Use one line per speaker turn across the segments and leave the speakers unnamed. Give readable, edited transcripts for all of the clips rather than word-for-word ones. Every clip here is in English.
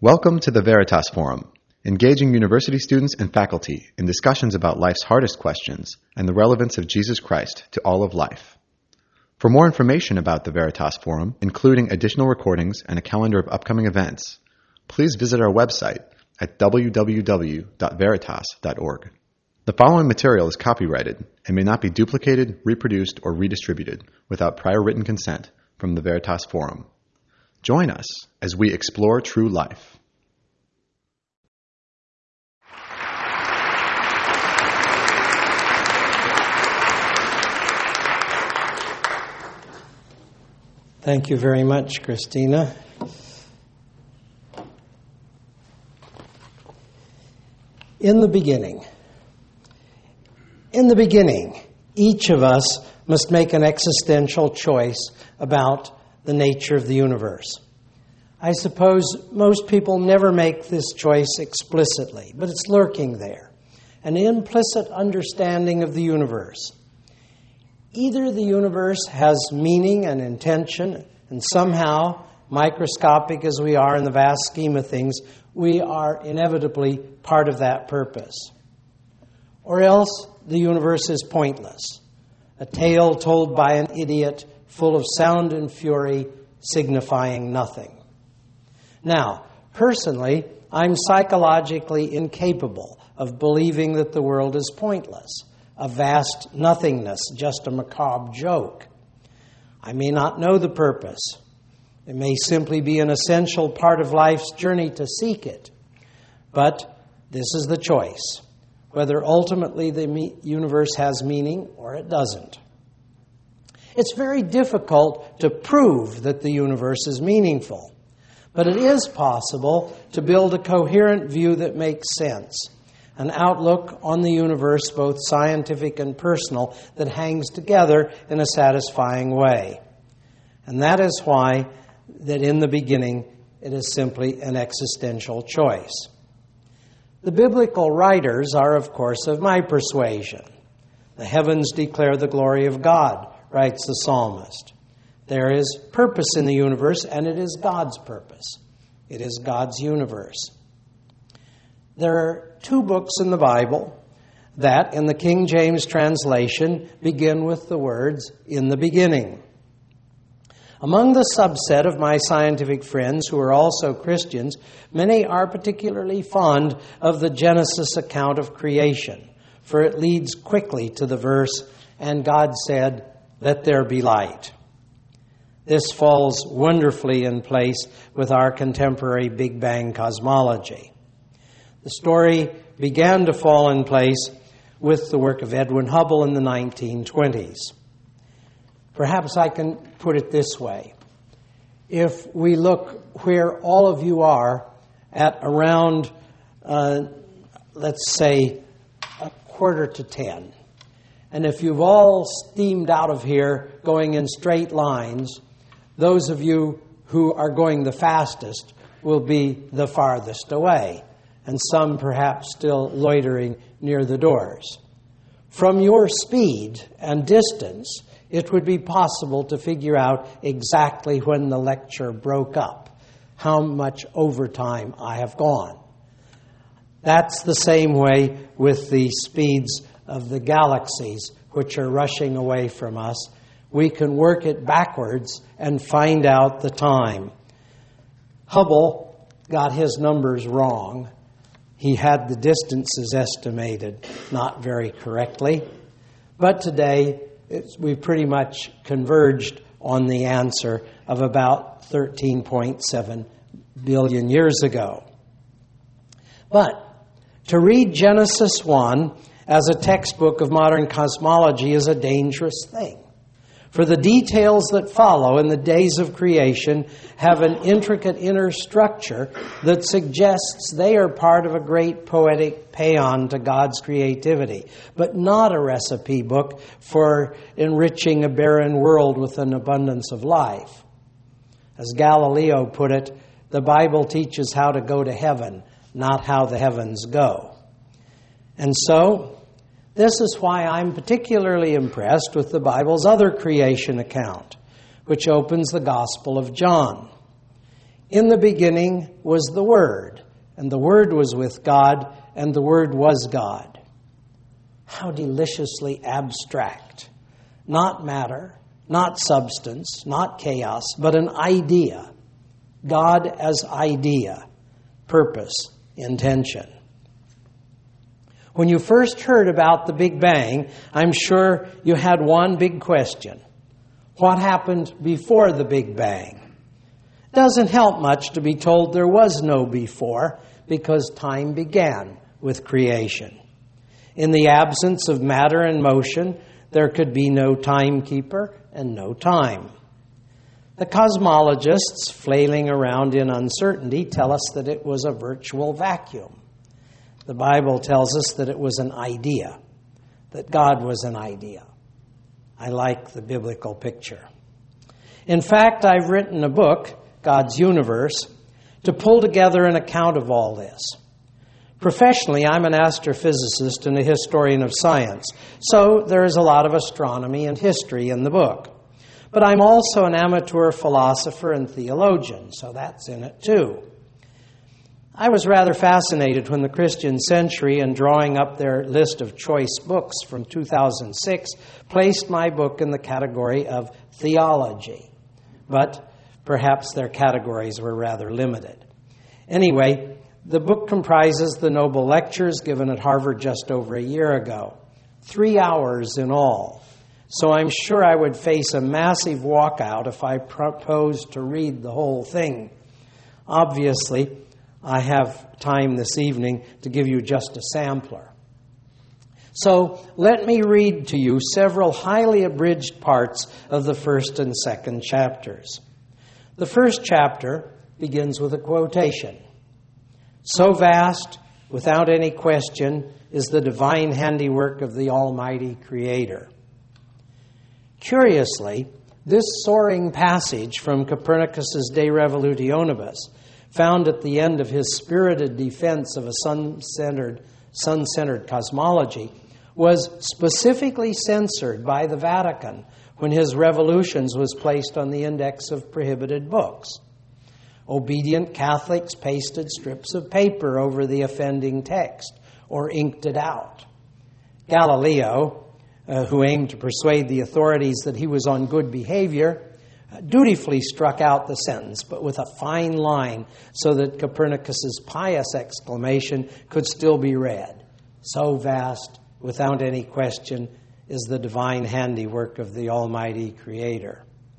Welcome to the Veritas Forum, engaging university students and faculty in discussions about life's hardest questions and the relevance of Jesus Christ to all of life. For more information about the Veritas Forum, including additional recordings and a calendar of upcoming events, please visit our website at www.veritas.org. The following material is copyrighted and may not be duplicated, reproduced, or redistributed without prior written consent from the Veritas Forum. Join us as we explore true life.
Thank you very much, Christina. In the beginning, each of us must make an existential choice about the nature of the universe. I suppose most people never make this choice explicitly, but it's lurking there, an implicit understanding of the universe. Either the universe has meaning and intention, and somehow, microscopic as we are in the vast scheme of things, we are inevitably part of that purpose. Or else the universe is pointless, a tale told by an idiot full of sound and fury, signifying nothing. Now, personally, I'm psychologically incapable of believing that the world is pointless, a vast nothingness, just a macabre joke. I may not know the purpose. It may simply be an essential part of life's journey to seek it. But this is the choice, whether ultimately the universe has meaning or it doesn't. It's very difficult to prove that the universe is meaningful, but it is possible to build a coherent view that makes sense, an outlook on the universe, both scientific and personal, that hangs together in a satisfying way. And that is why that in the beginning it is simply an existential choice. The biblical writers are, of course, of my persuasion. The heavens declare the glory of God, writes the psalmist. There is purpose in the universe, and it is God's purpose. It is God's universe. There are two books in the Bible that, in the King James translation, begin with the words, "in the beginning." Among the subset of my scientific friends who are also Christians, many are particularly fond of the Genesis account of creation, for it leads quickly to the verse, "And God said, let there be light." This falls wonderfully in place with our contemporary Big Bang cosmology. The story began to fall in place with the work of Edwin Hubble in the 1920s. Perhaps I can put it this way. If we look where all of you are at around, let's say, 9:45, and if you've all steamed out of here going in straight lines, those of you who are going the fastest will be the farthest away, and some perhaps still loitering near the doors. From your speed and distance, it would be possible to figure out exactly when the lecture broke up, how much overtime I have gone. That's the same way with the speeds of the galaxies, which are rushing away from us. We can work it backwards and find out the time. Hubble got his numbers wrong. He had the distances estimated not very correctly. But today, we pretty much converged on the answer of about 13.7 billion years ago. But to read Genesis 1 as a textbook of modern cosmology is a dangerous thing. For the details that follow in the days of creation have an intricate inner structure that suggests they are part of a great poetic paean to God's creativity, but not a recipe book for enriching a barren world with an abundance of life. As Galileo put it, the Bible teaches how to go to heaven, not how the heavens go. And so, this is why I'm particularly impressed with the Bible's other creation account, which opens the Gospel of John. In the beginning was the Word, and the Word was with God, and the Word was God. How deliciously abstract. Not matter, not substance, not chaos, but an idea. God as idea, purpose, intention. When you first heard about the Big Bang, I'm sure you had one big question. What happened before the Big Bang? Doesn't help much to be told there was no before, because time began with creation. In the absence of matter and motion, there could be no timekeeper and no time. The cosmologists, flailing around in uncertainty, tell us that it was a virtual vacuum. The Bible tells us that it was an idea, that God was an idea. I like the biblical picture. In fact, I've written a book, God's Universe, to pull together an account of all this. Professionally, I'm an astrophysicist and a historian of science, so there is a lot of astronomy and history in the book. But I'm also an amateur philosopher and theologian, so that's in it too. I was rather fascinated when the Christian Century, in drawing up their list of choice books from 2006, placed my book in the category of theology. But perhaps their categories were rather limited. Anyway, the book comprises the Noble Lectures given at Harvard just over a year ago. 3 hours in all. So I'm sure I would face a massive walkout if I proposed to read the whole thing. Obviously, I have time this evening to give you just a sampler. So let me read to you several highly abridged parts of the first and second chapters. The first chapter begins with a quotation. So vast, without any question, is the divine handiwork of the Almighty Creator. Curiously, this soaring passage from Copernicus's De Revolutionibus, found at the end of his spirited defense of a sun-centered cosmology, was specifically censored by the Vatican when his Revolutions was placed on the index of prohibited books. Obedient Catholics pasted strips of paper over the offending text or inked it out. Galileo, who aimed to persuade the authorities that he was on good behavior, dutifully struck out the sentence, but with a fine line so that Copernicus's pious exclamation could still be read. So vast, without any question, is the divine handiwork of the Almighty Creator.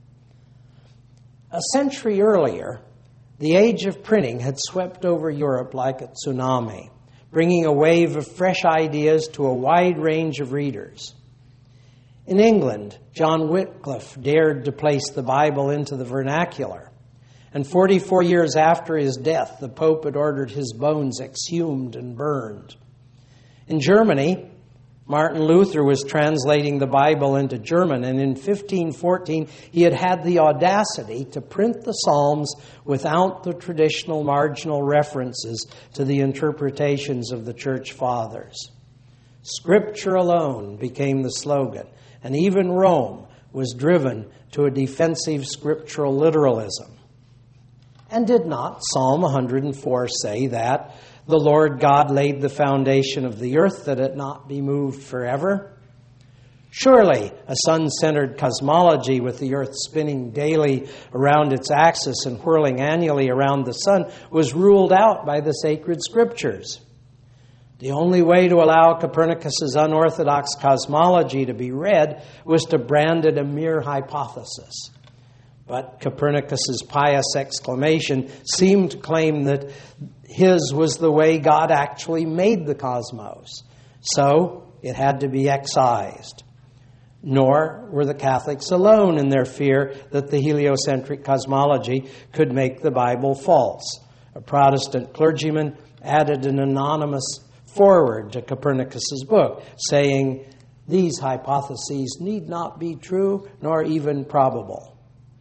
A century earlier, the age of printing had swept over Europe like a tsunami, bringing a wave of fresh ideas to a wide range of readers. In England, John Wycliffe dared to place the Bible into the vernacular, and 44 years after his death, the Pope had ordered his bones exhumed and burned. In Germany, Martin Luther was translating the Bible into German, and in 1514 he had the audacity to print the Psalms without the traditional marginal references to the interpretations of the Church Fathers. Scripture alone became the slogan, and even Rome was driven to a defensive scriptural literalism. And did not Psalm 104 say that the Lord God laid the foundation of the earth that it not be moved forever? Surely a sun-centered cosmology with the earth spinning daily around its axis and whirling annually around the sun was ruled out by the sacred scriptures. The only way to allow Copernicus's unorthodox cosmology to be read was to brand it a mere hypothesis. But Copernicus's pious exclamation seemed to claim that his was the way God actually made the cosmos. So it had to be excised. Nor were the Catholics alone in their fear that the heliocentric cosmology could make the Bible false. A Protestant clergyman added an anonymous forward to Copernicus's book, saying, "These hypotheses need not be true nor even probable."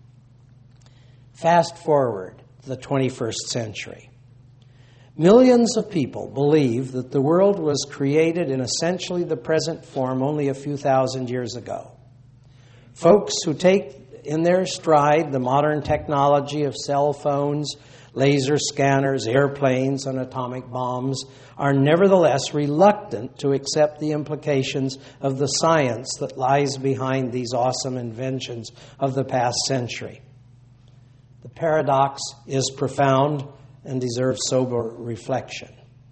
Fast forward to the 21st century. Millions of people believe that the world was created in essentially the present form only a few thousand years ago. Folks who take in their stride the modern technology of cell phones, laser scanners, airplanes, and atomic bombs, are nevertheless reluctant to accept the implications of the science that lies behind these awesome inventions of the past century. The paradox is profound and deserves sober reflection.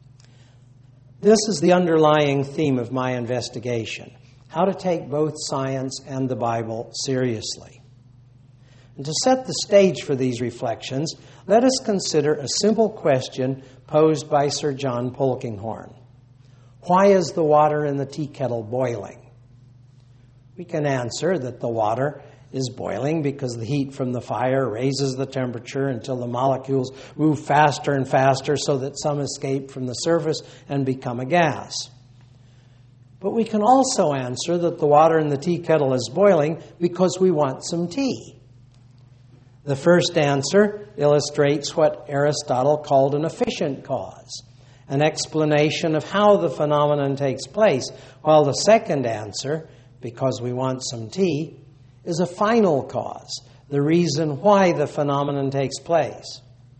This is the underlying theme of my investigation: how to take both science and the Bible seriously. And to set the stage for these reflections, let us consider a simple question posed by Sir John Polkinghorne. Why is the water in the tea kettle boiling? We can answer that the water is boiling because the heat from the fire raises the temperature until the molecules move faster and faster so that some escape from the surface and become a gas. But we can also answer that the water in the tea kettle is boiling because we want some tea. The first answer illustrates what Aristotle called an efficient cause, an explanation of how the phenomenon takes place, while the second answer, because we want some tea, is a final cause, the reason why the phenomenon takes place.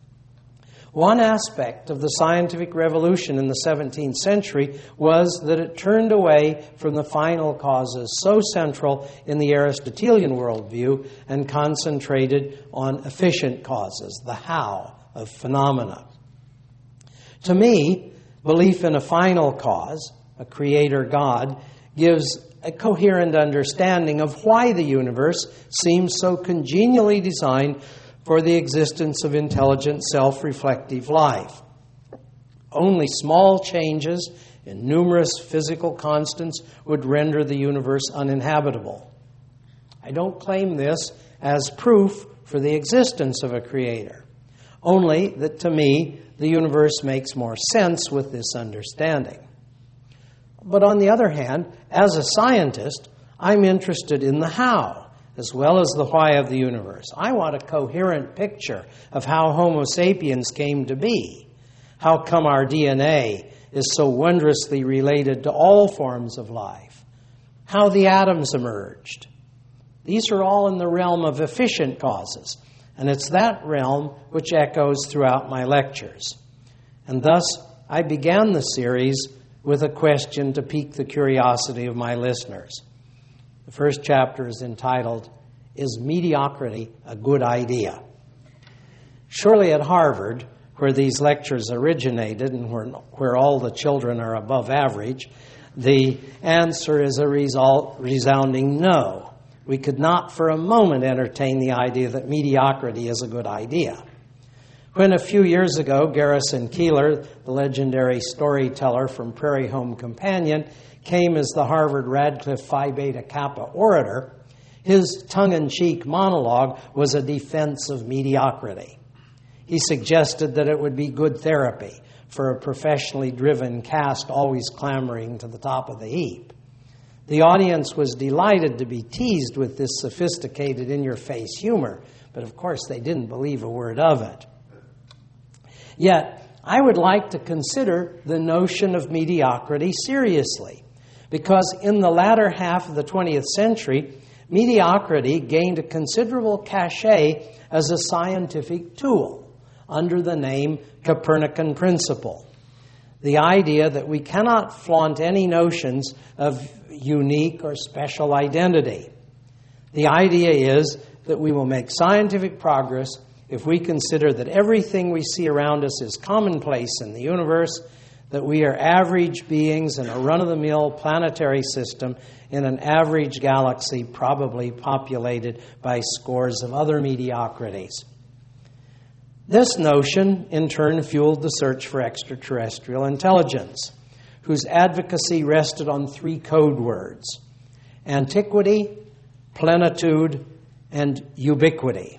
One aspect of the scientific revolution in the 17th century was that it turned away from the final causes so central in the Aristotelian worldview and concentrated on efficient causes, the how of phenomena. To me, belief in a final cause, a creator God, gives a coherent understanding of why the universe seems so congenially designed for the existence of intelligent, self-reflective life. Only small changes in numerous physical constants would render the universe uninhabitable. I don't claim this as proof for the existence of a creator, only that to me the universe makes more sense with this understanding. But on the other hand, as a scientist, I'm interested in the how, as well as the why of the universe. I want a coherent picture of how Homo sapiens came to be, how come our DNA is so wondrously related to all forms of life, how the atoms emerged. These are all in the realm of efficient causes, and it's that realm which echoes throughout my lectures. And thus, I began the series with a question to pique the curiosity of my listeners. The first chapter is entitled, "Is Mediocrity a Good Idea?" Surely at Harvard, where these lectures originated and where all the children are above average, the answer is a resounding no. We could not for a moment entertain the idea that mediocrity is a good idea. When a few years ago, Garrison Keillor, the legendary storyteller from Prairie Home Companion, came as the Harvard Radcliffe Phi Beta Kappa orator, his tongue-in-cheek monologue was a defense of mediocrity. He suggested that it would be good therapy for a professionally driven cast always clamoring to the top of the heap. The audience was delighted to be teased with this sophisticated, in-your-face humor, but of course they didn't believe a word of it. Yet, I would like to consider the notion of mediocrity seriously, because in the latter half of the 20th century, mediocrity gained a considerable cachet as a scientific tool under the name Copernican principle. The idea that we cannot flaunt any notions of unique or special identity. The idea is that we will make scientific progress if we consider that everything we see around us is commonplace in the universe, that we are average beings in a run-of-the-mill planetary system in an average galaxy probably populated by scores of other mediocrities. This notion, in turn, fueled the search for extraterrestrial intelligence, whose advocacy rested on three code words: antiquity, plenitude, and ubiquity.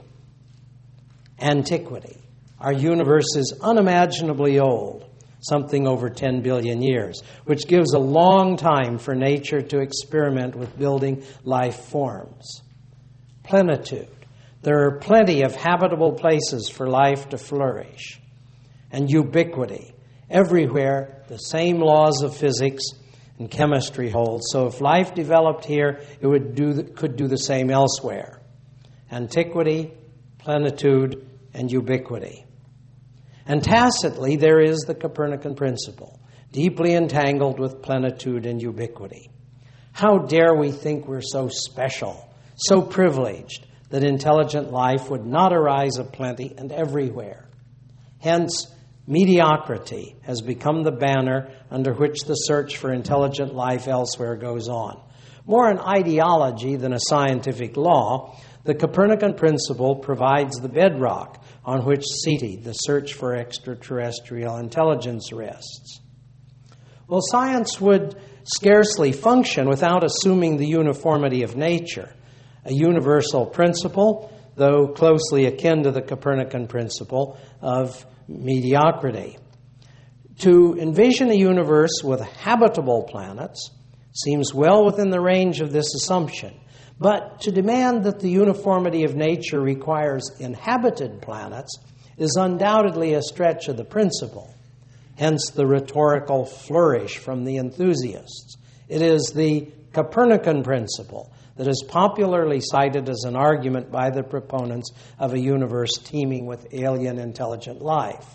Antiquity. Our universe is unimaginably old, something over 10 billion years, which gives a long time for nature to experiment with building life forms. Plenitude. There are plenty of habitable places for life to flourish. And ubiquity. Everywhere, the same laws of physics and chemistry hold. So if life developed here, it could do the same elsewhere. antiquity, plenitude, and ubiquity. And tacitly, there is the Copernican principle, deeply entangled with plenitude and ubiquity. How dare we think we're so special, so privileged, that intelligent life would not arise of plenty and everywhere. Hence, mediocrity has become the banner under which the search for intelligent life elsewhere goes on. More an ideology than a scientific law, the Copernican principle provides the bedrock on which SETI, the search for extraterrestrial intelligence, rests. Well, science would scarcely function without assuming the uniformity of nature, a universal principle, though closely akin to the Copernican principle of mediocrity. To envision a universe with habitable planets seems well within the range of this assumption, but to demand that the uniformity of nature requires inhabited planets is undoubtedly a stretch of the principle. Hence the rhetorical flourish from the enthusiasts. It is the Copernican principle that is popularly cited as an argument by the proponents of a universe teeming with alien intelligent life.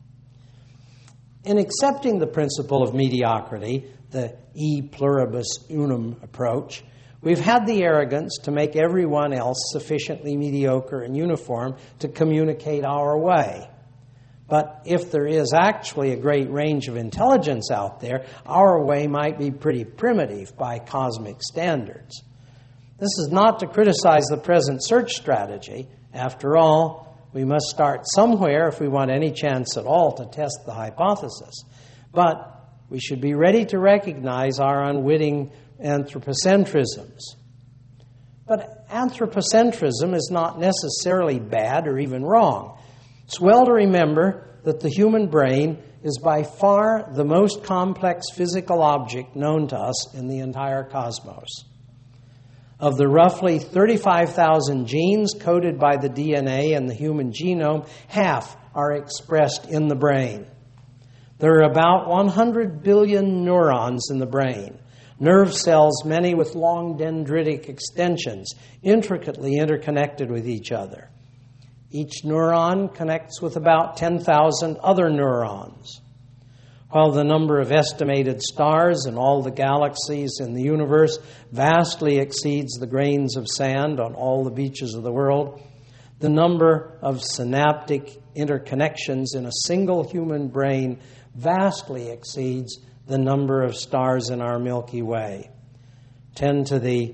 In accepting the principle of mediocrity, the e pluribus unum approach, we've had the arrogance to make everyone else sufficiently mediocre and uniform to communicate our way. But if there is actually a great range of intelligence out there, our way might be pretty primitive by cosmic standards. This is not to criticize the present search strategy. After all, we must start somewhere if we want any chance at all to test the hypothesis. But we should be ready to recognize our unwitting anthropocentrisms. But anthropocentrism is not necessarily bad or even wrong. It's well to remember that the human brain is by far the most complex physical object known to us in the entire cosmos. Of the roughly 35,000 genes coded by the DNA in the human genome, half are expressed in the brain. There are about 100 billion neurons in the brain, nerve cells, many with long dendritic extensions, intricately interconnected with each other. Each neuron connects with about 10,000 other neurons. While the number of estimated stars in all the galaxies in the universe vastly exceeds the grains of sand on all the beaches of the world, the number of synaptic interconnections in a single human brain vastly exceeds the number of stars in our Milky Way. 10 to the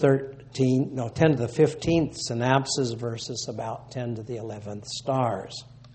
15th synapses versus about 10 to the 11th stars.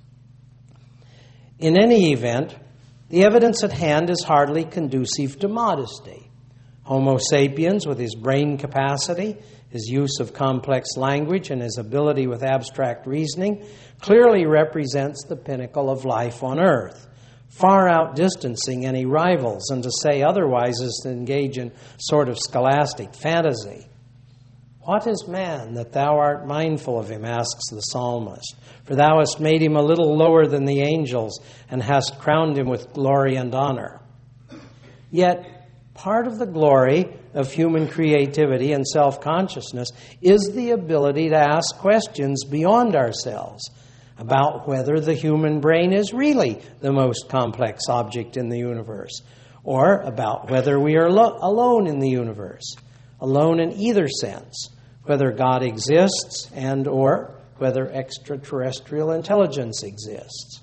In any event, the evidence at hand is hardly conducive to modesty. Homo sapiens, with his brain capacity, his use of complex language, and his ability with abstract reasoning, clearly represents the pinnacle of life on Earth, far outdistancing any rivals, and to say otherwise is to engage in sort of scholastic fantasy. What is man that thou art mindful of him, asks the psalmist, for thou hast made him a little lower than the angels and hast crowned him with glory and honor. Yet, part of the glory of human creativity and self-consciousness is the ability to ask questions beyond ourselves about whether the human brain is really the most complex object in the universe, or about whether we are alone in the universe, alone in either sense, whether God exists and or whether extraterrestrial intelligence exists.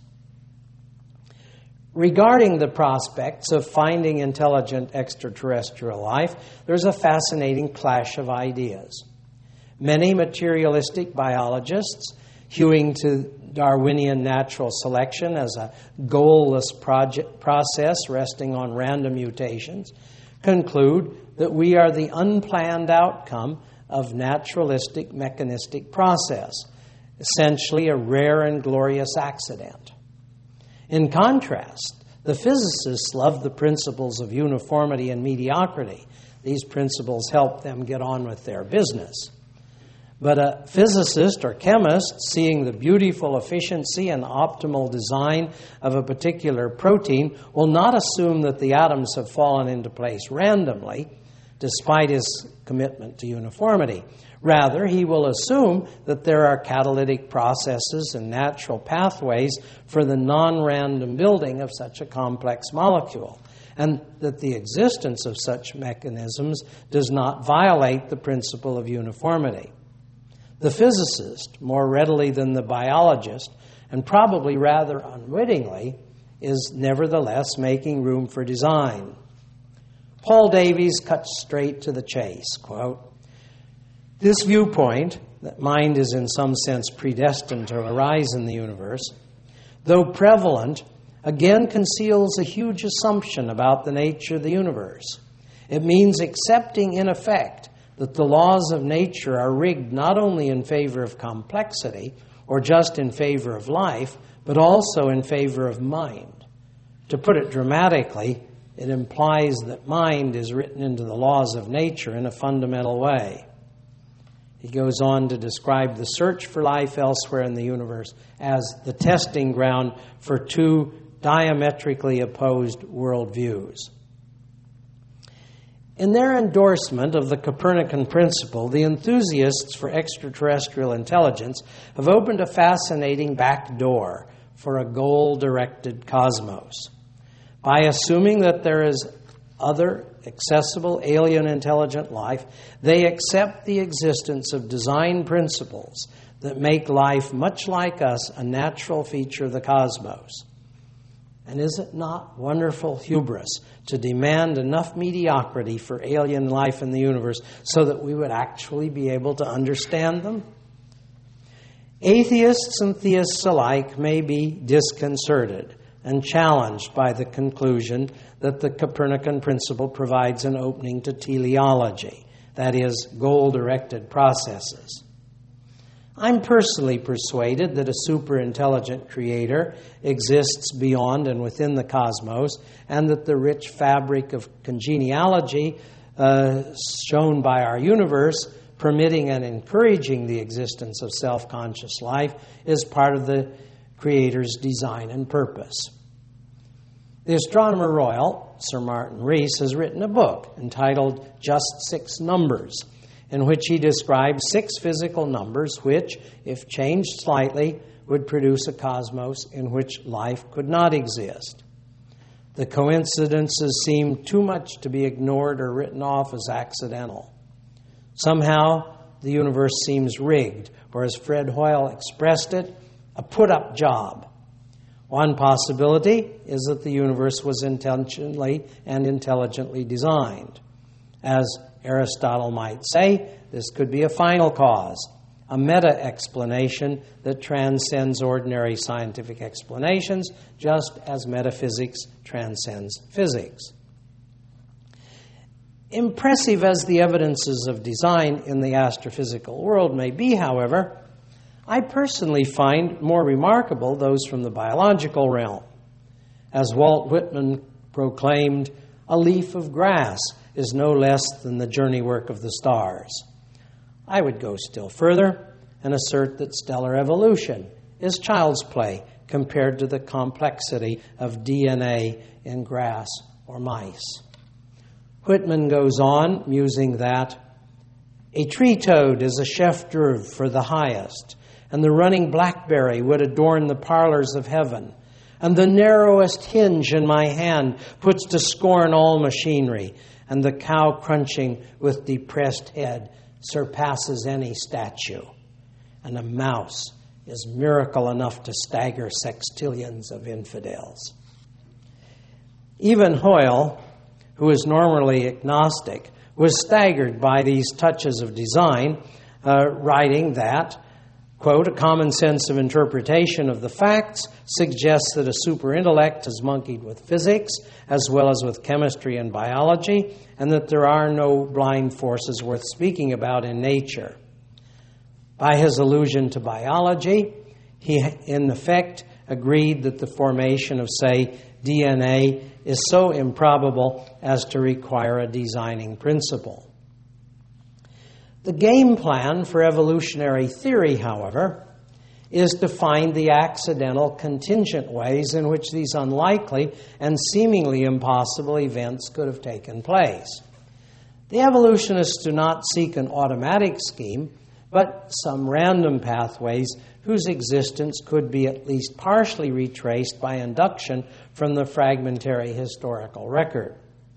Regarding the prospects of finding intelligent extraterrestrial life, there's a fascinating clash of ideas. Many materialistic biologists, hewing to Darwinian natural selection as a goalless process resting on random mutations, conclude that we are the unplanned outcome of naturalistic mechanistic process, essentially a rare and glorious accident. In contrast, the physicists love the principles of uniformity and mediocrity. These principles help them get on with their business. But a physicist or chemist, seeing the beautiful efficiency and optimal design of a particular protein, will not assume that the atoms have fallen into place randomly, despite his commitment to uniformity. Rather, he will assume that there are catalytic processes and natural pathways for the non-random building of such a complex molecule, and that the existence of such mechanisms does not violate the principle of uniformity. The physicist, more readily than the biologist, and probably rather unwittingly, is nevertheless making room for design. Paul Davies cuts straight to the chase, quote, "This viewpoint, that mind is in some sense predestined to arise in the universe, though prevalent, again conceals a huge assumption about the nature of the universe. It means accepting, in effect, that the laws of nature are rigged not only in favor of complexity, or just in favor of life, but also in favor of mind. To put it dramatically, it implies that mind is written into the laws of nature in a fundamental way." He goes on to describe the search for life elsewhere in the universe as the testing ground for two diametrically opposed worldviews. In their endorsement of the Copernican principle, the enthusiasts for extraterrestrial intelligence have opened a fascinating back door for a goal-directed cosmos. By assuming that there is other accessible alien intelligent life, they accept the existence of design principles that make life much like us a natural feature of the cosmos. And is it not wonderful hubris to demand enough mediocrity for alien life in the universe so that we would actually be able to understand them? Atheists and theists alike may be disconcerted and challenged by the conclusion that the Copernican principle provides an opening to teleology, that is, goal-directed processes. I'm personally persuaded that a super-intelligent creator exists beyond and within the cosmos, and that the rich fabric of congeniality shown by our universe, permitting and encouraging the existence of self-conscious life, is part of the Creator's design and purpose. The Astronomer Royal, Sir Martin Rees, has written a book entitled Just Six Numbers, in which he describes 6 physical numbers which, if changed slightly, would produce a cosmos in which life could not exist. The coincidences seem too much to be ignored or written off as accidental. Somehow, the universe seems rigged, or as Fred Hoyle expressed it, a put-up job. One possibility is that the universe was intentionally and intelligently designed. As Aristotle might say, this could be a final cause, a meta-explanation that transcends ordinary scientific explanations, just as metaphysics transcends physics. Impressive as the evidences of design in the astrophysical world may be, however, I personally find more remarkable those from the biological realm. As Walt Whitman proclaimed, a leaf of grass is no less than the journey work of the stars. I would go still further and assert that stellar evolution is child's play compared to the complexity of DNA in grass or mice. Whitman goes on, musing that a tree toad is a chef d'oeuvre for the highest, and the running blackberry would adorn the parlors of heaven, and the narrowest hinge in my hand puts to scorn all machinery, and the cow crunching with depressed head surpasses any statue, and a mouse is miracle enough to stagger sextillions of infidels. Even Hoyle, who is normally agnostic, was staggered by these touches of design, writing that, quote, a common sense of interpretation of the facts suggests that a superintellect has monkeyed with physics as well as with chemistry and biology, and that there are no blind forces worth speaking about in nature. By his allusion to biology, he in effect agreed that the formation of, say, DNA is so improbable as to require a designing principle. The game plan for evolutionary theory, however, is to find the accidental, contingent ways in which these unlikely and seemingly impossible events could have taken place. The evolutionists do not seek an automatic scheme, but some random pathways whose existence could be at least partially retraced by induction from the fragmentary historical record.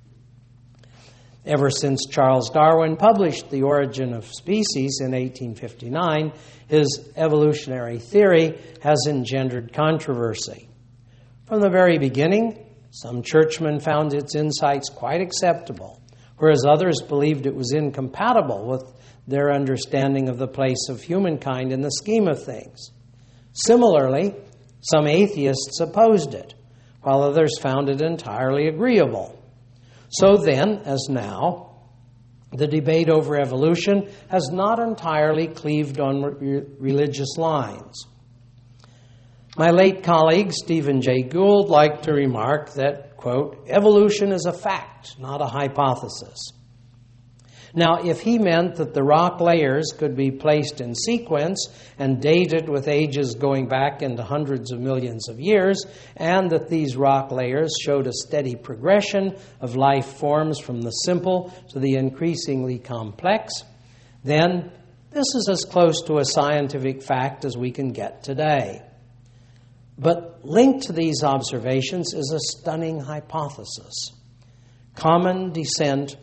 Ever since Charles Darwin published The Origin of Species in 1859, his evolutionary theory has engendered controversy. From the very beginning, some churchmen found its insights quite acceptable, whereas others believed it was incompatible with their understanding of the place of humankind in the scheme of things. Similarly, some atheists opposed it, while others found it entirely agreeable. So then, as now, the debate over evolution has not entirely cleaved on religious lines. My late colleague, Stephen Jay Gould, liked to remark that, quote, evolution is a fact, not a hypothesis. Now, if he meant that the rock layers could be placed in sequence and dated with ages going back into hundreds of millions of years, and that these rock layers showed a steady progression of life forms from the simple to the increasingly complex, then this is as close to a scientific fact as we can get today. But linked to these observations is a stunning hypothesis: common descent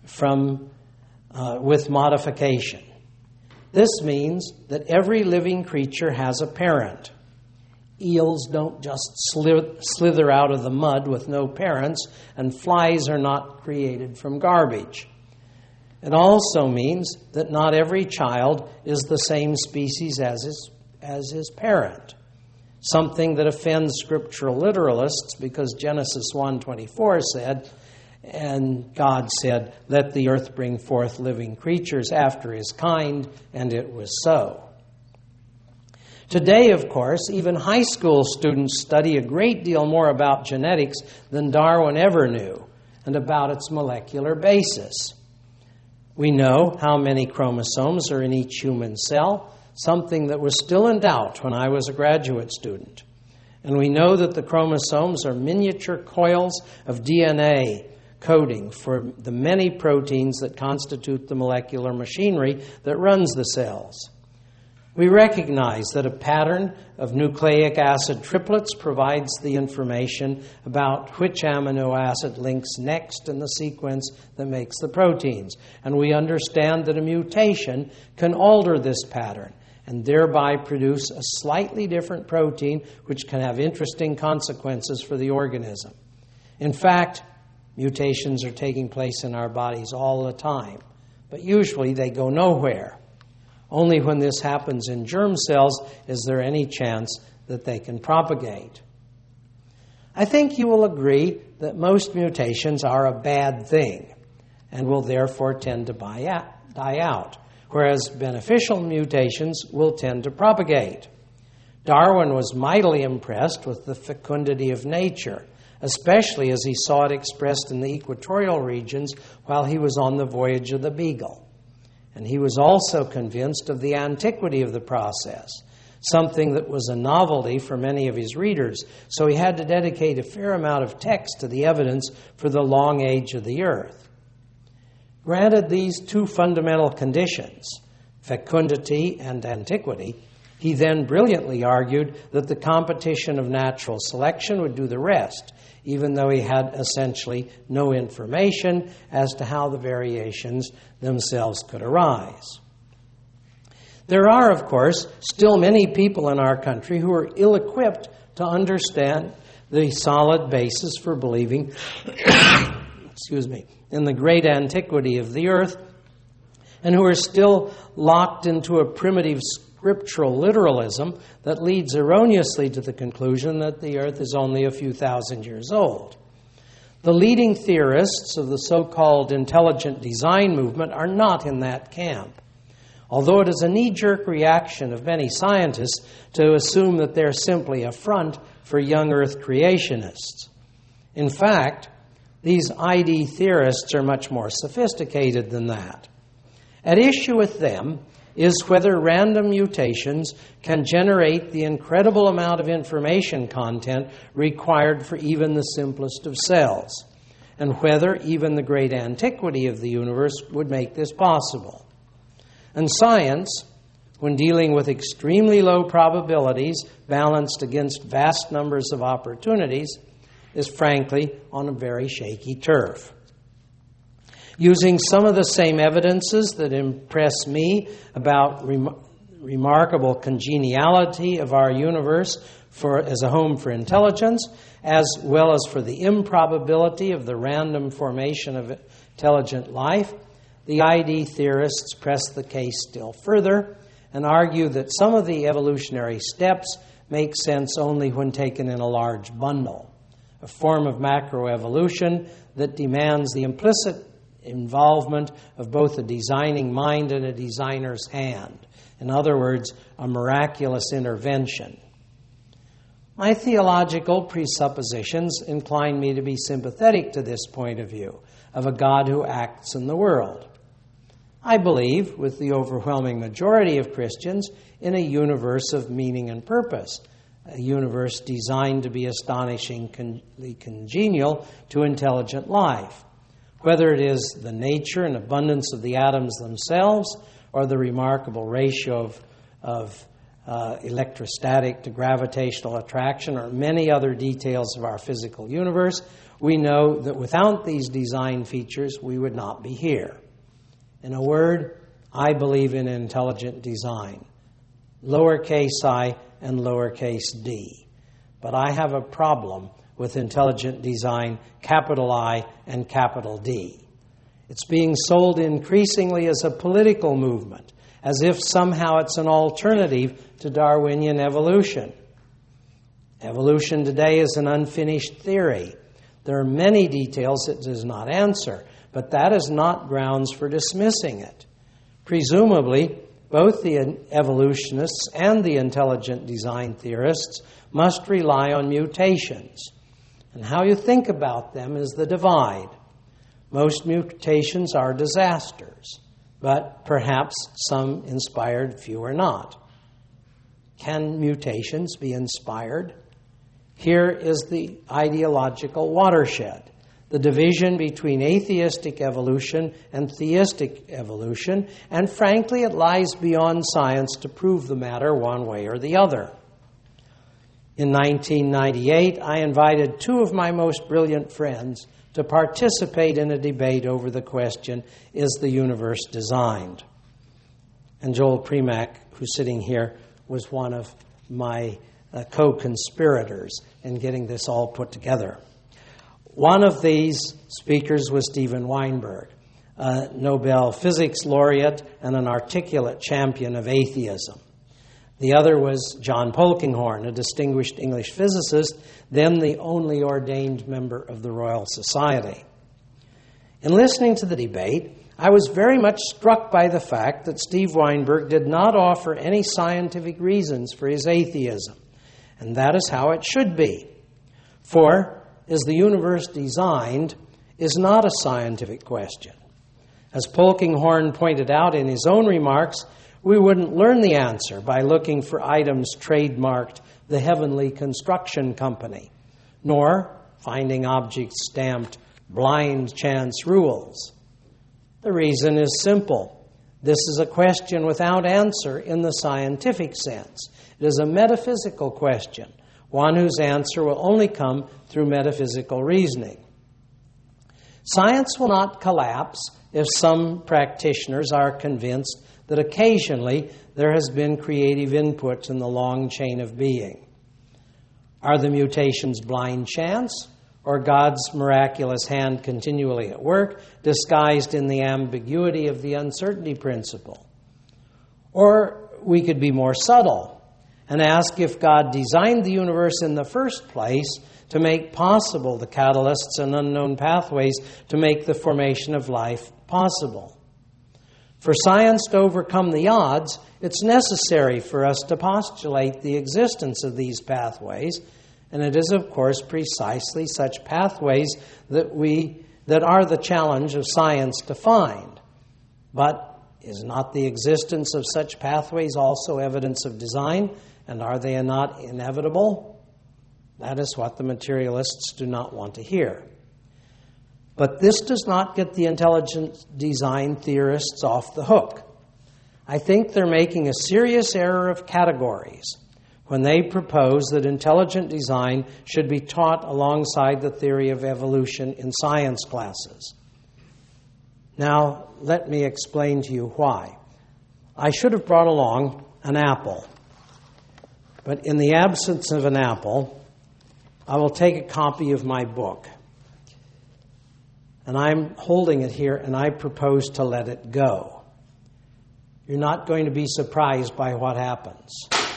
with modification. This means that every living creature has a parent. Eels don't just slither out of the mud with no parents, and flies are not created from garbage. It also means that not every child is the same species as his parent, something that offends scriptural literalists because Genesis 1:24 said, and God said, let the earth bring forth living creatures after his kind, and it was so. Today, of course, even high school students study a great deal more about genetics than Darwin ever knew, and about its molecular basis. We know how many chromosomes are in each human cell, something that was still in doubt when I was a graduate student. And we know that the chromosomes are miniature coils of DNA coding for the many proteins that constitute the molecular machinery that runs the cells. We recognize that a pattern of nucleic acid triplets provides the information about which amino acid links next in the sequence that makes the proteins. And we understand that a mutation can alter this pattern and thereby produce a slightly different protein which can have interesting consequences for the organism. In fact, mutations are taking place in our bodies all the time, but usually they go nowhere. Only when this happens in germ cells is there any chance that they can propagate. I think you will agree that most mutations are a bad thing and will therefore tend to die out, whereas beneficial mutations will tend to propagate. Darwin was mightily impressed with the fecundity of nature, especially as he saw it expressed in the equatorial regions while he was on the voyage of the Beagle. And he was also convinced of the antiquity of the process, something that was a novelty for many of his readers, so he had to dedicate a fair amount of text to the evidence for the long age of the earth. Granted these two fundamental conditions, fecundity and antiquity, he then brilliantly argued that the competition of natural selection would do the rest, even though he had essentially no information as to how the variations themselves could arise. There are, of course, still many people in our country who are ill-equipped to understand the solid basis for believing in the great antiquity of the earth, and who are still locked into a primitive scriptural literalism that leads erroneously to the conclusion that the earth is only a few thousand years old. The leading theorists of the so-called intelligent design movement are not in that camp, although it is a knee-jerk reaction of many scientists to assume that they're simply a front for young earth creationists. In fact, these ID theorists are much more sophisticated than that. At issue with them is whether random mutations can generate the incredible amount of information content required for even the simplest of cells. and whether even the great antiquity of the universe would make this possible. And science, when dealing with extremely low probabilities balanced against vast numbers of opportunities, is frankly on a very shaky turf. Using some of the same evidences that impress me about remarkable congeniality of our universe as a home for intelligence, as well as for the improbability of the random formation of intelligent life, the ID theorists press the case still further and argue that some of the evolutionary steps make sense only when taken in a large bundle, a form of macroevolution that demands the implicit involvement of both a designing mind and a designer's hand. In other words, a miraculous intervention. My theological presuppositions incline me to be sympathetic to this point of view of a God who acts in the world. I believe, with the overwhelming majority of Christians, in a universe of meaning and purpose, a universe designed to be astonishingly congenial to intelligent life, whether it is the nature and abundance of the atoms themselves or the remarkable ratio of electrostatic to gravitational attraction or many other details of our physical universe. We know that without these design features, we would not be here. In a word, I believe in intelligent design, lowercase I and lowercase d. But I have a problem with intelligent design, capital I and capital D. It's being sold increasingly as a political movement, as if somehow it's an alternative to Darwinian evolution. Evolution today is an unfinished theory. There are many details it does not answer, but that is not grounds for dismissing it. Presumably, both the evolutionists and the intelligent design theorists must rely on mutations. And how you think about them is the divide. Most mutations are disasters, but perhaps some inspired, few are not. Can mutations be inspired? Here is the ideological watershed, the division between atheistic evolution and theistic evolution, and frankly, it lies beyond science to prove the matter one way or the other. In 1998, I invited two of my most brilliant friends to participate in a debate over the question, is the universe designed? And Joel Premack, who's sitting here, was one of my co-conspirators in getting this all put together. One of these speakers was Steven Weinberg, a Nobel Physics laureate and an articulate champion of atheism. The other was John Polkinghorne, a distinguished English physicist, then the only ordained member of the Royal Society. In listening to the debate, I was very much struck by the fact that Steve Weinberg did not offer any scientific reasons for his atheism, and that is how it should be. For, is the universe designed is not a scientific question. As Polkinghorne pointed out in his own remarks, we wouldn't learn the answer by looking for items trademarked the Heavenly Construction Company, nor finding objects stamped blind chance rules. The reason is simple. This is a question without answer in the scientific sense. It is a metaphysical question, one whose answer will only come through metaphysical reasoning. Science will not collapse if some practitioners are convinced that occasionally there has been creative input in the long chain of being. Are the mutations blind chance, or God's miraculous hand continually at work, disguised in the ambiguity of the uncertainty principle? Or we could be more subtle and ask if God designed the universe in the first place to make possible the catalysts and unknown pathways to make the formation of life possible. For science to overcome the odds, it's necessary for us to postulate the existence of these pathways, and it is, of course, precisely such pathways that are the challenge of science to find. But is not the existence of such pathways also evidence of design, and are they not inevitable? That is what the materialists do not want to hear. But this does not get the intelligent design theorists off the hook. I think they're making a serious error of categories when they propose that intelligent design should be taught alongside the theory of evolution in science classes. Now, let me explain to you why. I should have brought along an apple. But in the absence of an apple, I will take a copy of my book. And I'm holding it here, and I propose to let it go. You're not going to be surprised by what happens.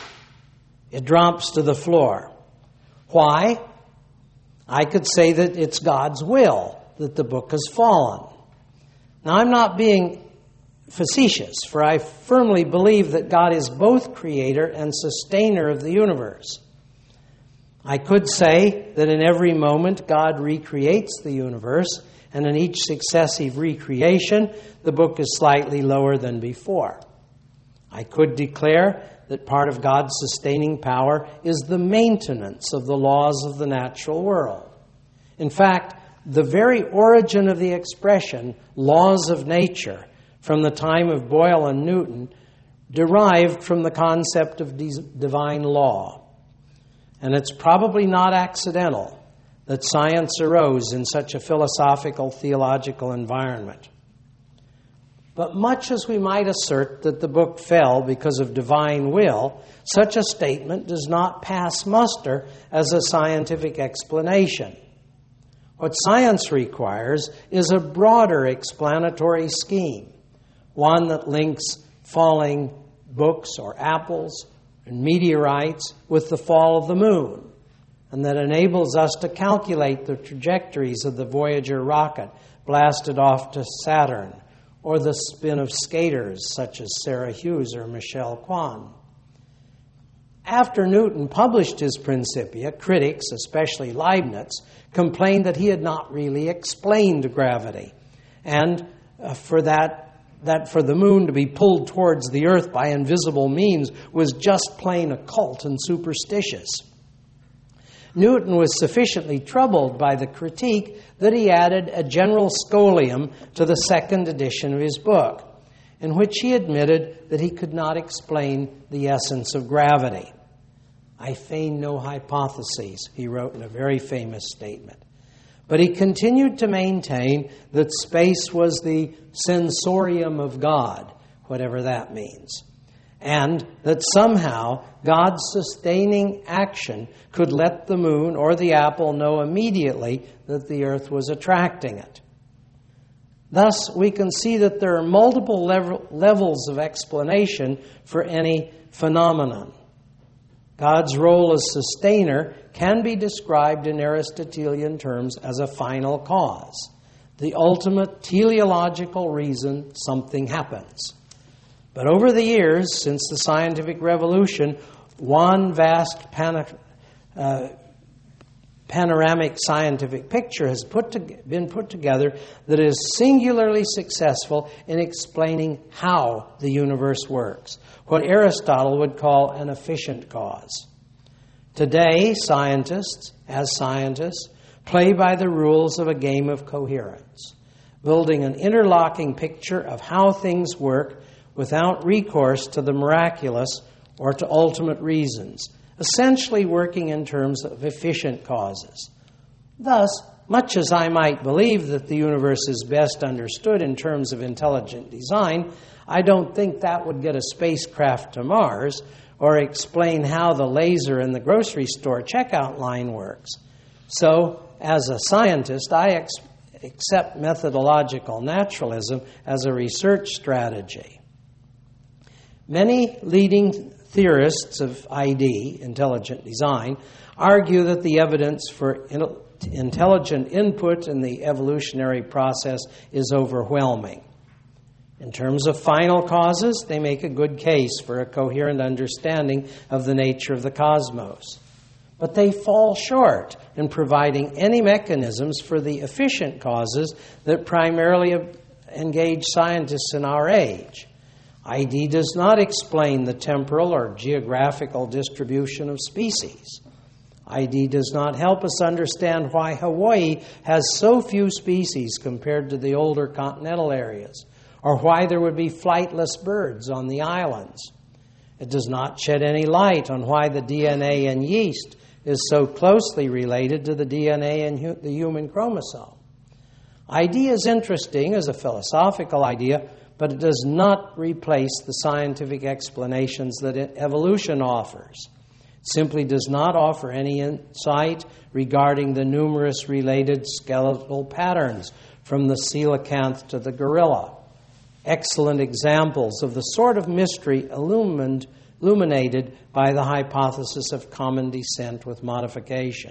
It drops to the floor. Why? I could say that it's God's will that the book has fallen. Now, I'm not being facetious, for I firmly believe that God is both creator and sustainer of the universe. I could say that in every moment God recreates the universe, and in each successive recreation, the book is slightly lower than before. I could declare that part of God's sustaining power is the maintenance of the laws of the natural world. In fact, the very origin of the expression, laws of nature, from the time of Boyle and Newton, derived from the concept of divine law. And it's probably not accidental that science arose in such a philosophical, theological environment. But much as we might assert that the book fell because of divine will, such a statement does not pass muster as a scientific explanation. What science requires is a broader explanatory scheme, one that links falling books or apples and meteorites with the fall of the moon, and that enables us to calculate the trajectories of the Voyager rocket blasted off to Saturn, or the spin of skaters such as Sarah Hughes or Michel Kwan. After Newton published his Principia, critics, especially Leibniz, complained that he had not really explained gravity, and for the moon to be pulled towards the Earth by invisible means was just plain occult and superstitious. Newton was sufficiently troubled by the critique that he added a general scholium to the second edition of his book, in which he admitted that he could not explain the essence of gravity. "I feign no hypotheses," he wrote in a very famous statement. But he continued to maintain that space was the sensorium of God, whatever that means, and that somehow God's sustaining action could let the moon or the apple know immediately that the earth was attracting it. Thus, we can see that there are multiple levels of explanation for any phenomenon. God's role as sustainer can be described in Aristotelian terms as a final cause, the ultimate teleological reason something happens. But over the years, since the scientific revolution, one vast panoramic scientific picture has been put together that is singularly successful in explaining how the universe works, what Aristotle would call an efficient cause. Today, scientists, play by the rules of a game of coherence, building an interlocking picture of how things work without recourse to the miraculous or to ultimate reasons, essentially working in terms of efficient causes. Thus, much as I might believe that the universe is best understood in terms of intelligent design, I don't think that would get a spacecraft to Mars or explain how the laser in the grocery store checkout line works. So, as a scientist, I accept methodological naturalism as a research strategy. Many leading theorists of ID, intelligent design, argue that the evidence for intelligent input in the evolutionary process is overwhelming. In terms of final causes, they make a good case for a coherent understanding of the nature of the cosmos. But they fall short in providing any mechanisms for the efficient causes that primarily engage scientists in our age. ID does not explain the temporal or geographical distribution of species. ID does not help us understand why Hawaii has so few species compared to the older continental areas, or why there would be flightless birds on the islands. It does not shed any light on why the DNA in yeast is so closely related to the DNA in the human chromosome. ID is interesting as a philosophical idea, but it does not replace the scientific explanations that evolution offers. It simply does not offer any insight regarding the numerous related skeletal patterns from the coelacanth to the gorilla. Excellent examples of the sort of mystery illuminated by the hypothesis of common descent with modification.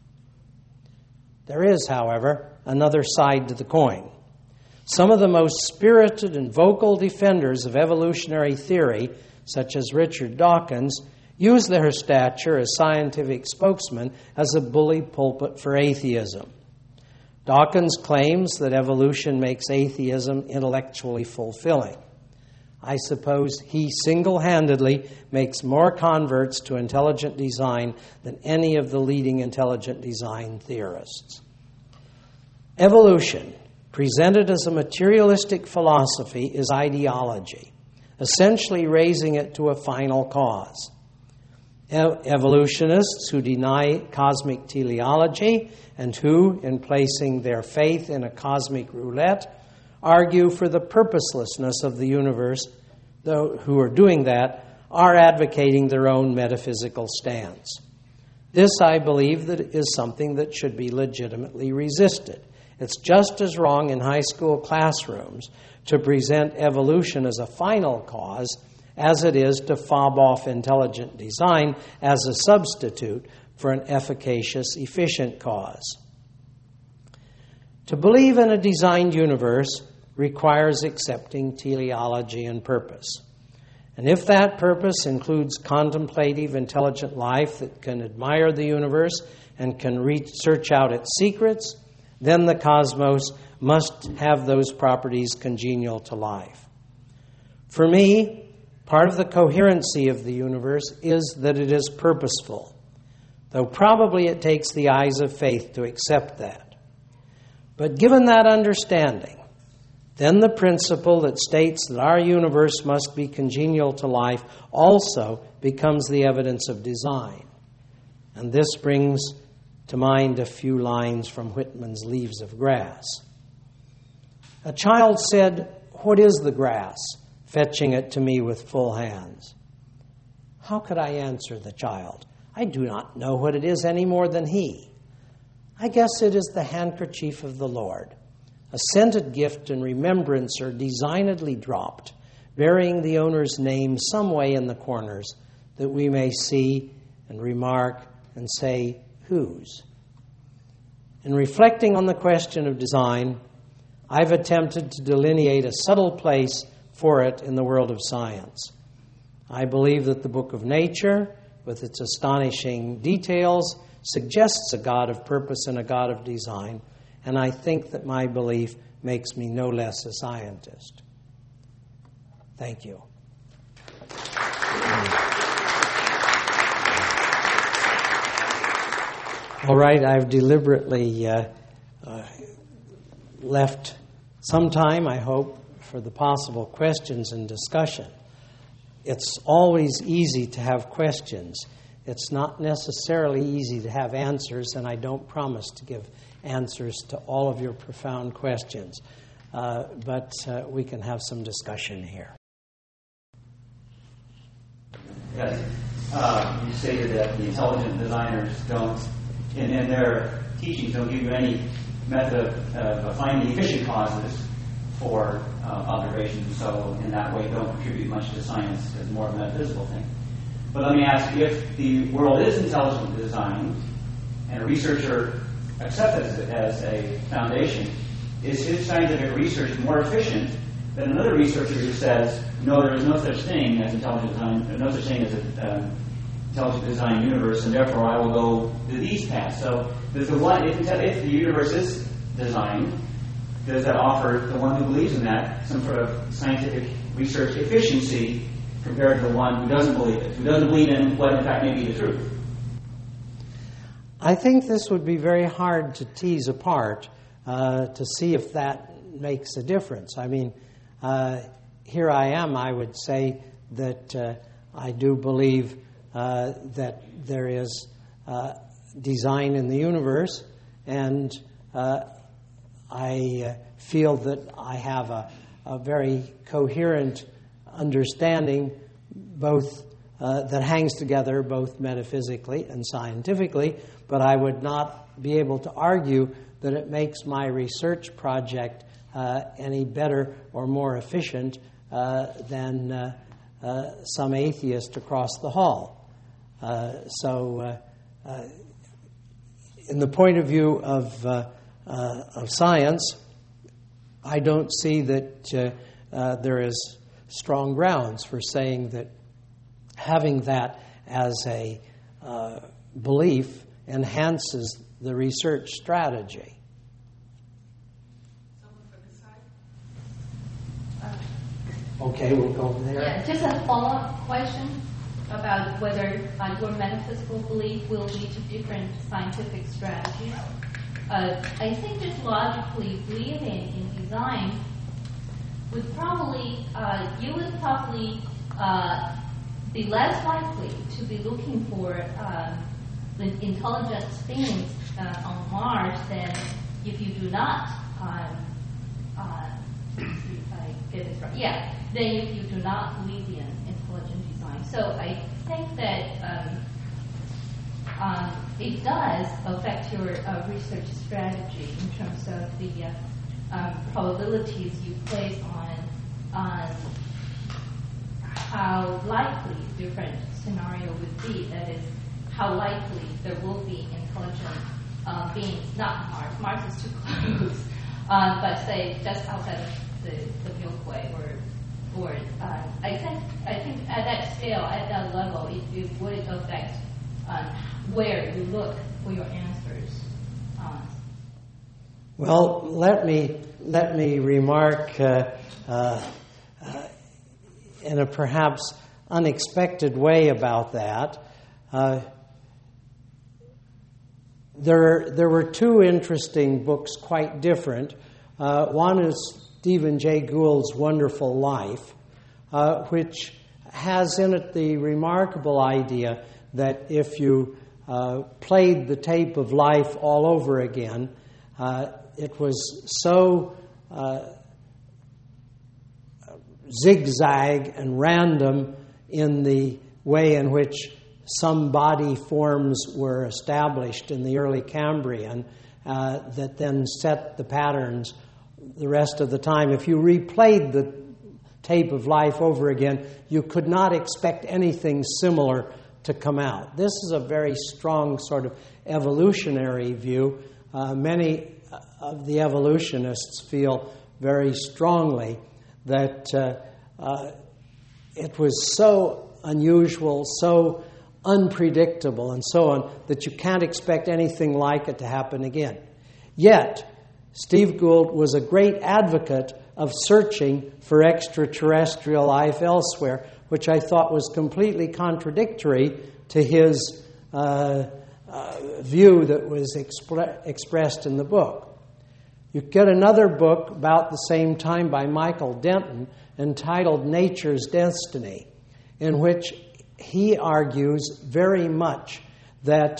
There is, however, another side to the coin. Some of the most spirited and vocal defenders of evolutionary theory, such as Richard Dawkins, use their stature as scientific spokesmen as a bully pulpit for atheism. Dawkins claims that evolution makes atheism intellectually fulfilling. I suppose he single-handedly makes more converts to intelligent design than any of the leading intelligent design theorists. Evolution, presented as a materialistic philosophy, is ideology, essentially raising it to a final cause. Evolutionists who deny cosmic teleology and who, in placing their faith in a cosmic roulette, argue for the purposelessness of the universe, though who are doing that are advocating their own metaphysical stance. This, I believe, that is something that should be legitimately resisted. It's just as wrong in high school classrooms to present evolution as a final cause as it is to fob off intelligent design as a substitute for an efficacious, efficient cause. To believe in a designed universe requires accepting teleology and purpose. And if that purpose includes contemplative, intelligent life that can admire the universe and can search out its secrets, then the cosmos must have those properties congenial to life. For me, part of the coherency of the universe is that it is purposeful, though probably it takes the eyes of faith to accept that. But given that understanding, then the principle that states that our universe must be congenial to life also becomes the evidence of design. And this brings to mind a few lines from Whitman's Leaves of Grass. A child said, "What is the grass?" fetching it to me with full hands. How could I answer the child? I do not know what it is any more than he. I guess it is the handkerchief of the Lord, a scented gift and remembrancer designedly dropped, bearing the owner's name some way in the corners, that we may see and remark and say, whose? In reflecting on the question of design, I've attempted to delineate a subtle place for it in the world of science. I believe that the book of nature, with its astonishing details, suggests a God of purpose and a God of design, and I think that my belief makes me no less a scientist. Thank you. All right, I've deliberately left some time, I hope, for the possible questions and discussion. It's always easy to have questions. It's not necessarily easy to have answers, and I don't promise to give answers to all of your profound questions. But we can have some discussion here.
Yes. You stated that the intelligent designers don't, in their teachings, don't give you any method of finding efficient causes for observations, so in that way don't contribute much to science as more of a metaphysical thing. But let me ask, if the world is intelligently designed and a researcher accepts it as a foundation, is his scientific research more efficient than another researcher who says, no, there is no such thing as intelligent design, no such thing as an intelligent design universe, and therefore I will go to these paths. So does the one, if the universe is designed, does that offer the one who believes in that some sort of scientific research efficiency compared to the one who doesn't believe it, who doesn't believe in what in fact may be the truth?
I think this would be very hard to tease apart to see if that makes a difference. I mean, here I am, I would say that I do believe that there is design in the universe, and I feel that I have a very coherent understanding both that hangs together both metaphysically and scientifically, but I would not be able to argue that it makes my research project any better or more efficient than some atheist across the hall. So in the point of view of science, I don't see that there is strong grounds for saying that having that as a belief enhances the research strategy. Okay, we'll go over there.
Yeah, just a follow-up question about whether your metaphysical belief will lead to different scientific strategies. I think that logically believing in design would probably, you would probably be less likely to be looking for intelligent beings on Mars than if you do not, then if you do not believe in intelligent design. So I think that it does affect your research strategy in terms of the probabilities you place on how likely different scenario would be. That is, how likely there will be intelligent beings, not Mars. Mars is too close, but say just outside of the Milky Way, or I think at that scale, at that level, it would affect where you look for your answers.
Well, let me remark in a perhaps unexpected way about that. There were two interesting books, quite different. One is Stephen Jay Gould's Wonderful Life, which has in it the remarkable idea that if you played the tape of life all over again, it was so zigzag and random in the way in which some body forms were established in the early Cambrian that then set the patterns the rest of the time. If you replayed the tape of life over again, you could not expect anything similar to come out. This is a very strong sort of evolutionary view. Many of the evolutionists feel very strongly that it was so unusual, so unpredictable, and so on, that you can't expect anything like it to happen again. Yet, Steve Gould was a great advocate of searching for extraterrestrial life elsewhere, which I thought was completely contradictory to his view that was expressed in the book. You get another book about the same time by Michael Denton entitled Nature's Destiny, in which he argues very much that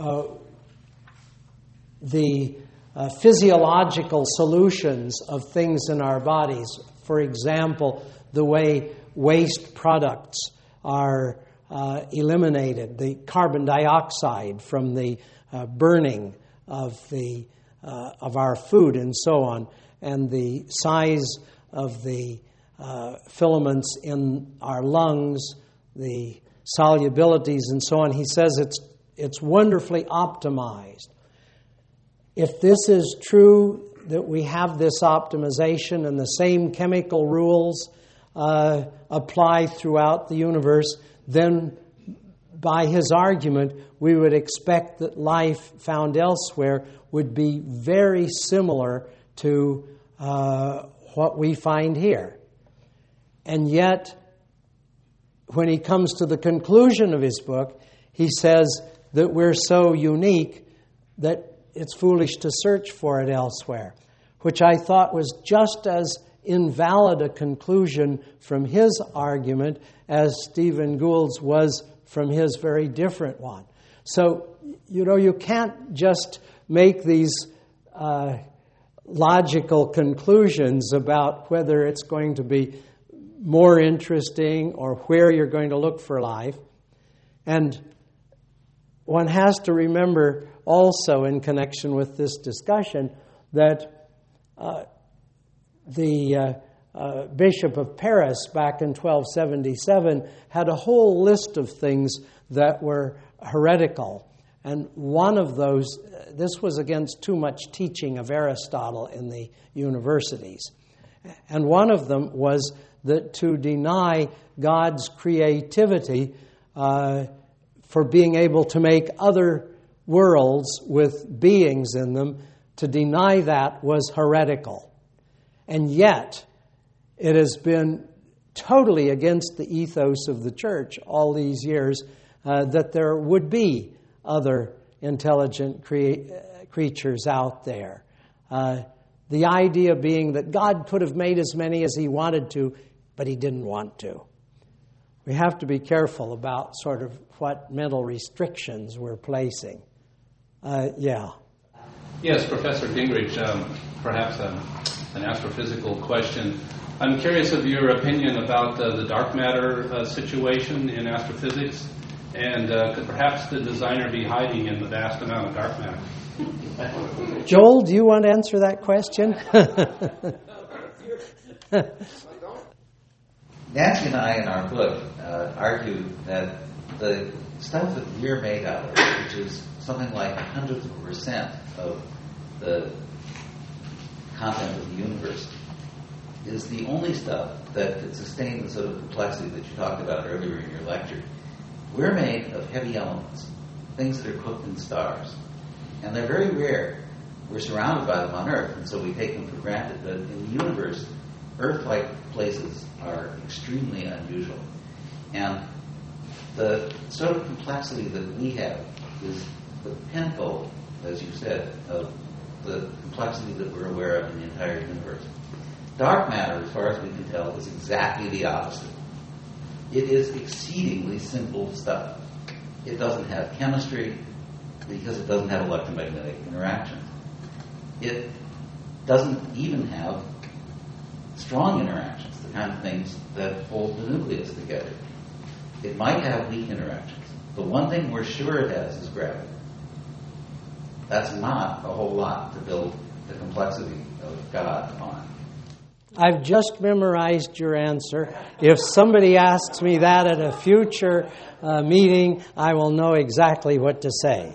the physiological solutions of things in our bodies, for example, the way waste products are eliminated, the carbon dioxide from the burning of our food and so on, and the size of the filaments in our lungs, the solubilities and so on. He says it's wonderfully optimized. If this is true, that we have this optimization and the same chemical rules apply throughout the universe, then by his argument, we would expect that life found elsewhere would be very similar to what we find here. And yet, when he comes to the conclusion of his book, he says that we're so unique that it's foolish to search for it elsewhere, which I thought was just as invalid a conclusion from his argument as Stephen Gould's was from his very different one. So, you can't just make these logical conclusions about whether it's going to be more interesting or where you're going to look for life. And one has to remember also in connection with this discussion that the Bishop of Paris back in 1277 had a whole list of things that were heretical. And one of those, this was against too much teaching of Aristotle in the universities. And one of them was that to deny God's creativity for being able to make other worlds with beings in them, to deny that was heretical. And yet, it has been totally against the ethos of the church all these years that there would be other intelligent creatures out there. The idea being that God could have made as many as he wanted to, but he didn't want to. We have to be careful about sort of what mental restrictions we're placing. Yeah.
Yes, Professor Gingrich, perhaps an astrophysical question. I'm curious of your opinion about the dark matter situation in astrophysics, and could perhaps the designer be hiding in the vast amount of dark matter?
Joel, do you want to answer that question?
Nancy and I, in our book, argue that the stuff that we're made out of, which is something like 100% of the content of the universe, is the only stuff that could sustain the sort of complexity that you talked about earlier in your lecture. We're made of heavy elements, things that are cooked in stars. And they're very rare. We're surrounded by them on Earth, and so we take them for granted. But in the universe, Earth-like places are extremely unusual. And the sort of complexity that we have is the pinnacle, as you said, of the complexity that we're aware of in the entire universe. Dark matter, as far as we can tell, is exactly the opposite. It is exceedingly simple stuff. It doesn't have chemistry because it doesn't have electromagnetic interactions. It doesn't even have strong interactions, the kind of things that hold the nucleus together. It might have weak interactions. The one thing we're sure it has is gravity. That's not a whole lot to build the complexity of God on.
I've just memorized your answer. If somebody asks me that at a future meeting, I will know exactly what to say.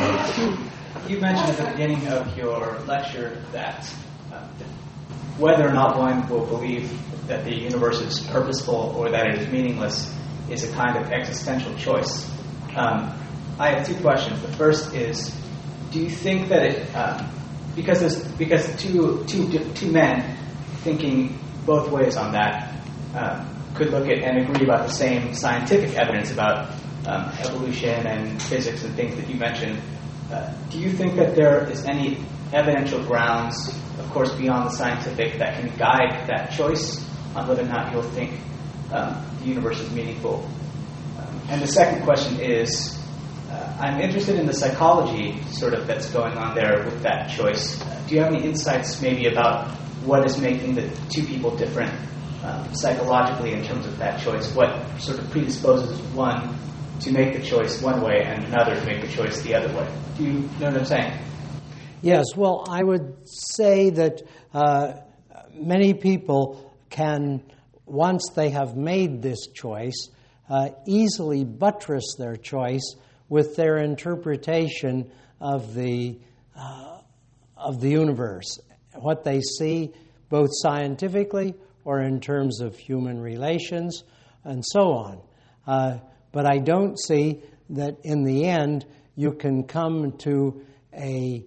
You mentioned at the beginning of your lecture that whether or not one will believe that the universe is purposeful or that it is meaningless is a kind of existential choice. I have two questions. The first is, do you think that it because two men thinking both ways on that could look at and agree about the same scientific evidence about evolution and physics and things that you mentioned, do you think that there is any evidential grounds, of course beyond the scientific, that can guide that choice on whether or not you'll think the universe is meaningful? And the second question is, I'm interested in the psychology sort of that's going on there with that choice. Do you have any insights maybe about what is making the two people different psychologically in terms of that choice? What sort of predisposes one to make the choice one way and another to make the choice the other way? Do you know what I'm saying?
Yes, well, I would say that many people can, once they have made this choice, easily buttress their choice with their interpretation of the universe, what they see both scientifically or in terms of human relations and so on. But I don't see that in the end you can come to an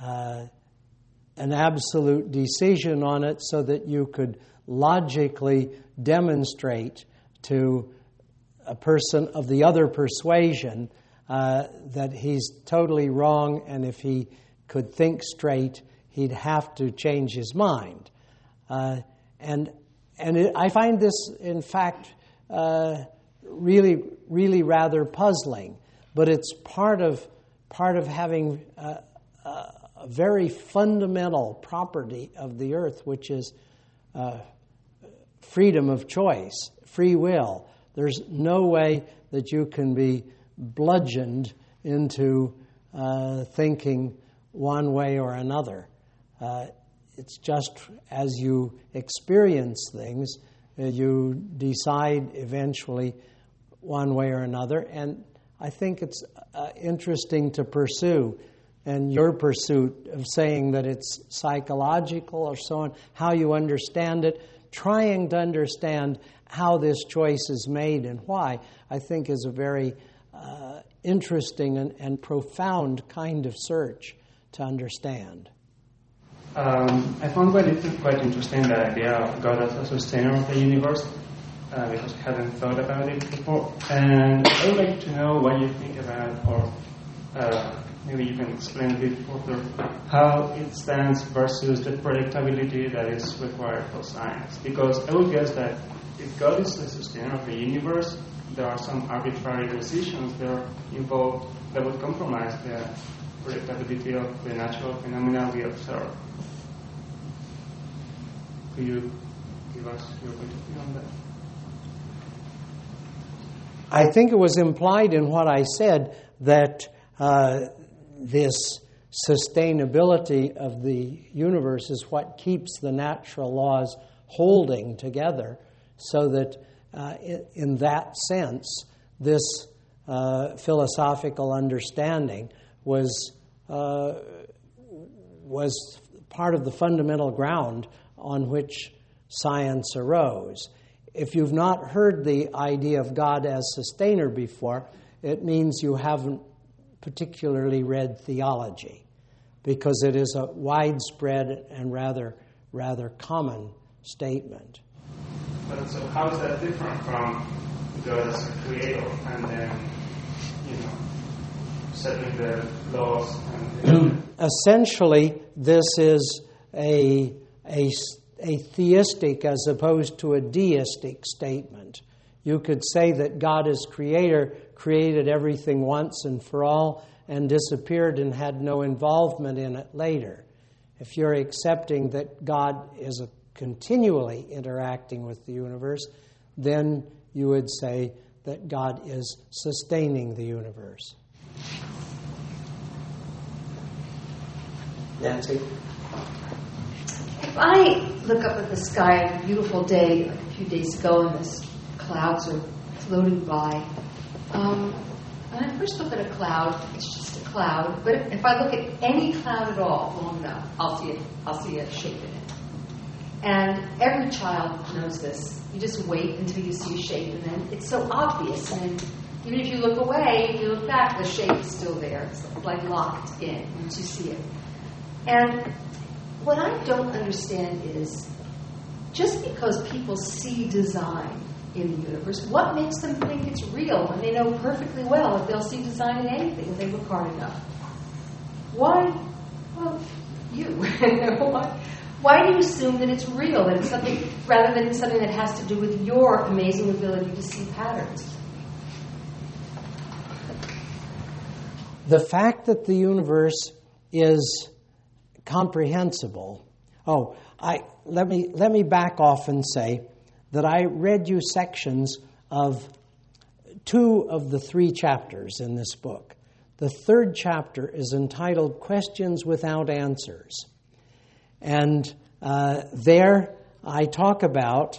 absolute decision on it so that you could logically demonstrate to a person of the other persuasion that he's totally wrong, and if he could think straight, he'd have to change his mind. I find this, in fact, really, really rather puzzling. But it's part of having a very fundamental property of the earth, which is freedom of choice, free will. There's no way that you can be bludgeoned into thinking one way or another. It's just as you experience things, you decide eventually one way or another. And I think it's interesting to pursue. And your pursuit of saying that it's psychological or so on, how you understand it, trying to understand how this choice is made and why, I think is a very interesting and profound kind of search to understand.
I found quite interesting the idea of God as a sustainer of the universe, because I hadn't thought about it before. And I would like to know what you think about, or maybe you can explain a bit further, how it stands versus the predictability that is required for science. Because I would guess that if God is the sustainer of the universe, there are some arbitrary decisions there involved that would compromise the predictability of the natural phenomena we observe. Could you give us your point of view on that?
I think it was implied in what I said that this sustainability of the universe is what keeps the natural laws holding together, so that in that sense, this philosophical understanding was part of the fundamental ground on which science arose. If you've not heard the idea of God as sustainer before, it means you haven't particularly read theology, because it is a widespread and rather common statement.
But so how is that different from God as a creator and then, setting the laws?
Essentially, this is a theistic as opposed to a deistic statement. You could say that God as creator created everything once and for all and disappeared and had no involvement in it later. If you're accepting that God is continually interacting with the universe, then you would say that God is sustaining the universe. Nancy?
If I look up at the sky on a beautiful day like a few days ago and the clouds are floating by, when I first look at a cloud, it's just a cloud. But if I look at any cloud at all long enough, I'll see a shape in it. And every child knows this. You just wait until you see a shape, and then it's so obvious. And even if you look away, if you look back, the shape is still there. It's like locked in once you see it. And what I don't understand is, just because people see design in the universe, what makes them think it's real when they know perfectly well that they'll see design in anything if they look hard enough? Why? Well, you. Why do you assume that it's real, that it's something, rather than something that has to do with your amazing ability to see patterns?
The fact that the universe is comprehensible. Let me back off and say that I read you sections of 2 of the 3 chapters in this book. The 3rd chapter is entitled Questions Without Answers. And there I talk about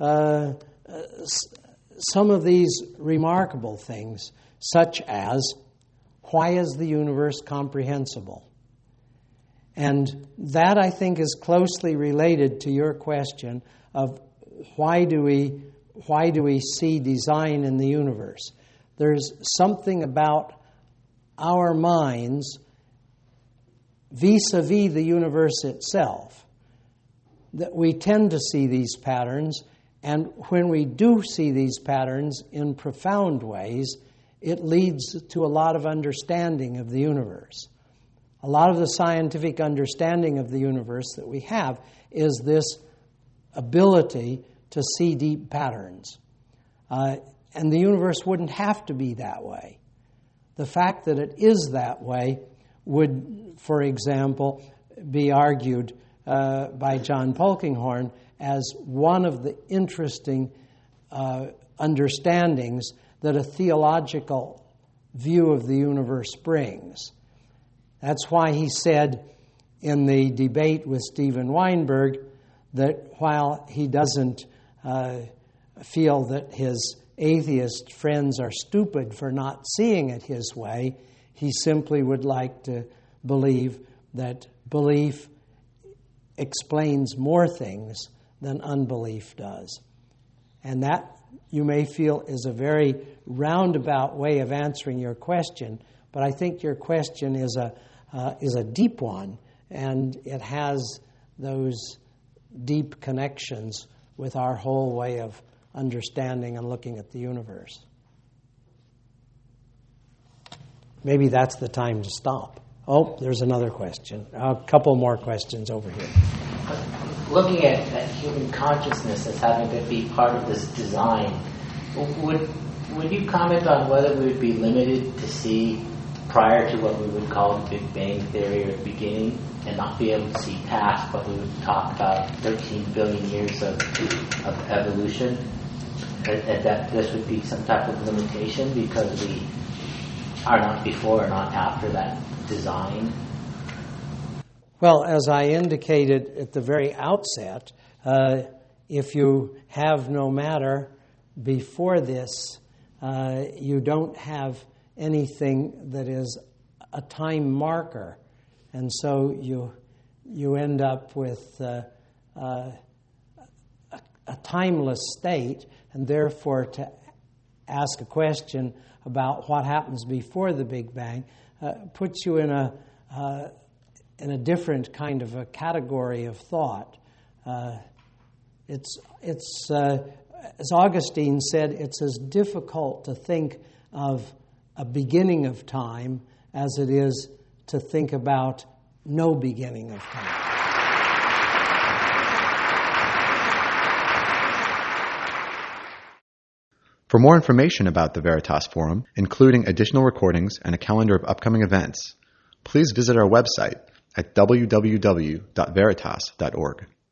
some of these remarkable things, such as, why is the universe comprehensible? And that, I think, is closely related to your question of why do we see design in the universe? There's something about our minds vis-a-vis the universe itself that we tend to see these patterns, and when we do see these patterns in profound ways, it leads to a lot of understanding of the universe. A lot of the scientific understanding of the universe that we have is this ability to see deep patterns. And the universe wouldn't have to be that way. The fact that it is that way would, for example, be argued by John Polkinghorne as one of the interesting understandings that a theological view of the universe brings. That's why he said in the debate with Steven Weinberg that while he doesn't feel that his atheist friends are stupid for not seeing it his way, he simply would like to believe that belief explains more things than unbelief does. And that, you may feel, is a very roundabout way of answering your question, but I think your question is a deep one, and it has those deep connections with our whole way of understanding and looking at the universe. Maybe that's the time to stop. Oh, there's another question. A couple more questions over here.
Looking at human consciousness as having to be part of this design, would you comment on whether we would be limited to see prior to what we would call the Big Bang Theory or the beginning, and not be able to see past, but we would talk about 13 billion years of evolution, and that this would be some type of limitation because we are not before or not after that design?
Well, as I indicated at the very outset, if you have no matter before this, you don't have anything that is a time marker. And so you end up with a timeless state, and therefore to ask a question about what happens before the Big Bang puts you in a different kind of a category of thought. It's as Augustine said, it's as difficult to think of a beginning of time as it is to think about no beginning of time.
For more information about the Veritas Forum, including additional recordings and a calendar of upcoming events, please visit our website at www.veritas.org.